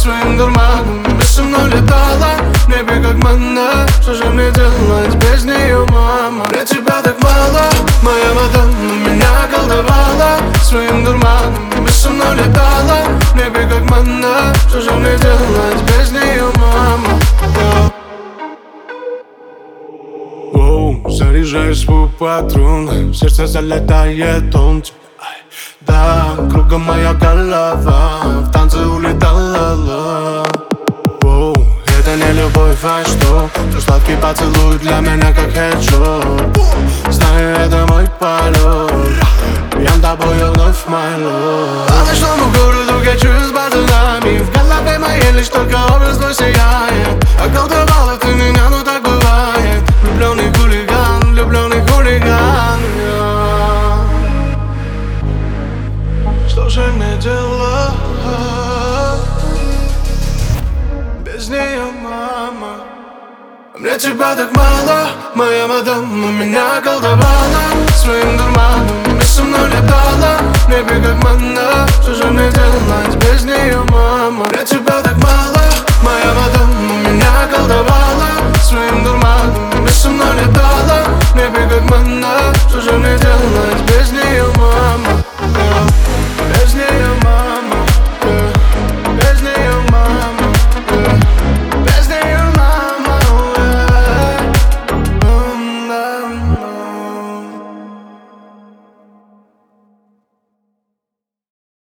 своим дурманом. Без со мной летала в небе как манна. Что же мне делать без нее, мама? Мне тебя так мало, моя Мадонна меня колдовала своим дурманом. Без со мной летала в небе как манна. Что же мне делать без нее, мама? Заряжаюсь свой патрон, в сердце залетает он тебя. Да, кругом моя голова, в танце улетала. Это не любовь, а что? Твой сладкий поцелуй для меня как хедшот. Знаю, это мой полет, я с тобою вновь my love. По ночному городу качусь с бадунами. В голове моей лишь только образ твой сияет. Околдовала ты меня, ну так бывает. Влюбленный хулиган, влюбленный хулиган. Что же мне делать без нее, мама? Мне тебя так мало, моя Мадонна меня колдовала своим дурманом. Без со мной летала в небе как манна. Что же мне делать без